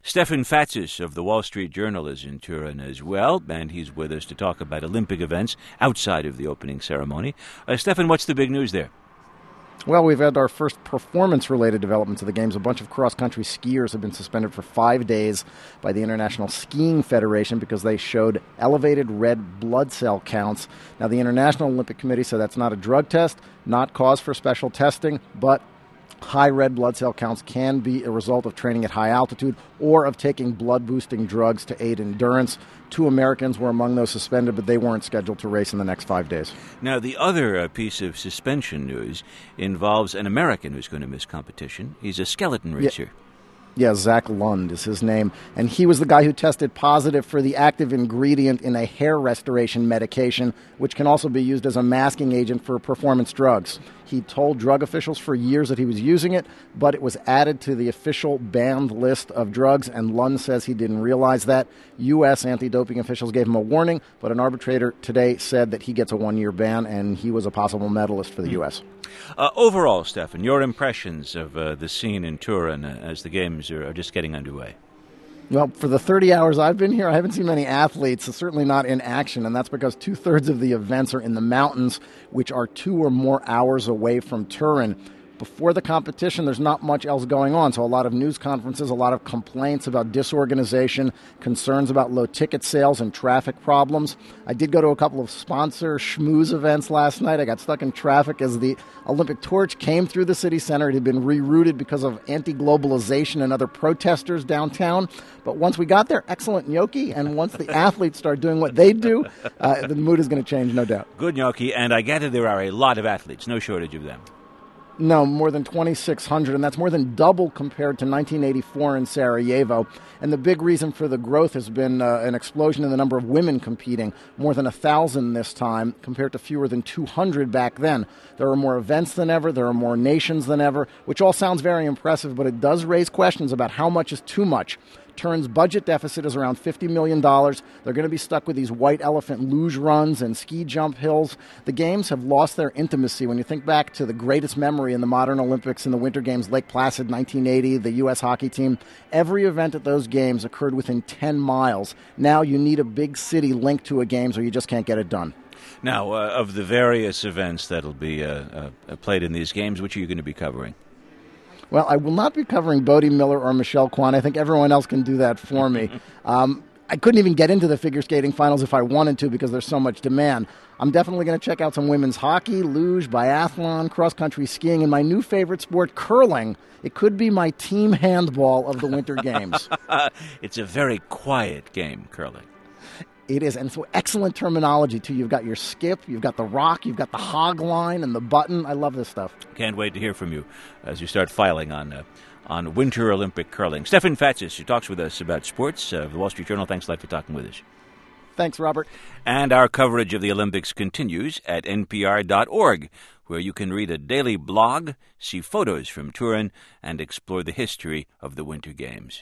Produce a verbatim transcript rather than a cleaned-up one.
Stefan Fatsis of the Wall Street Journal is in Turin as well, and he's with us to talk about Olympic events outside of the opening ceremony. Uh, Stefan, what's the big news there? Well, we've had our first performance-related developments of the Games. A bunch of cross-country skiers have been suspended for five days by the International Skiing Federation because they showed elevated red blood cell counts. Now, the International Olympic Committee said that's not a drug test, not cause for special testing, but high red blood cell counts can be a result of training at high altitude or of taking blood-boosting drugs to aid endurance. Two Americans were among those suspended, but they weren't scheduled to race in the next five days. Now, the other uh, piece of suspension news involves an American who's going to miss competition. He's a skeleton racer. Yeah. Yeah, Zach Lund is his name. And he was the guy who tested positive for the active ingredient in a hair restoration medication, which can also be used as a masking agent for performance drugs. He told drug officials for years that he was using it, but it was added to the official banned list of drugs, and Lund says he didn't realize that. U S anti-doping officials gave him a warning, but an arbitrator today said that he gets a one-year ban, and he was a possible medalist for the U S. Uh, overall, Stefan, your impressions of uh, the scene in Turin uh, as the games are, are just getting underway? Well, for the thirty hours I've been here, I haven't seen many athletes, certainly not in action, and that's because two-thirds of the events are in the mountains, which are two or more hours away from Turin. Before the competition, there's not much else going on, so a lot of news conferences, a lot of complaints about disorganization, concerns about low ticket sales and traffic problems. I did go to a couple of sponsor schmooze events last night. I got stuck in traffic as the Olympic torch came through the city center. It had been rerouted because of anti-globalization and other protesters downtown. But once we got there, excellent gnocchi, and once the athletes start doing what they do, uh, the mood is going to change, no doubt. Good gnocchi, and I gather there are a lot of athletes, no shortage of them. No, more than twenty-six hundred, and that's more than double compared to nineteen eighty-four in Sarajevo. And the big reason for the growth has been uh, an explosion in the number of women competing, more than one thousand this time compared to fewer than two hundred back then. There are more events than ever, there are more nations than ever, which all sounds very impressive, but it does raise questions about how much is too much. Turin's budget deficit is around fifty million dollars. They're going to be stuck with these white elephant luge runs and ski jump hills. The games have lost their intimacy. When you think back to the greatest memory in the modern Olympics in the Winter Games, Lake Placid, nineteen eighty, the U S hockey team, every event at those games occurred within ten miles. Now you need a big city linked to a games or you just can't get it done. Now, uh, of the various events that'll be uh, uh, played in these games, which are you going to be covering? Well, I will not be covering Bode Miller or Michelle Kwan. I think everyone else can do that for me. um, I couldn't even get into the figure skating finals if I wanted to because there's so much demand. I'm definitely going to check out some women's hockey, luge, biathlon, cross-country skiing, and my new favorite sport, curling. It could be my team handball of the Winter Games. It's a very quiet game, curling. It is, and so excellent terminology, too. You've got your skip, you've got the rock, you've got the hog line and the button. I love this stuff. Can't wait to hear from you as you start filing on uh, on Winter Olympic curling. Stefan Fatsis, who talks with us about sports, uh, the Wall Street Journal, thanks a lot for talking with us. Thanks, Robert. And our coverage of the Olympics continues at N P R dot org, where you can read a daily blog, see photos from Turin, and explore the history of the Winter Games.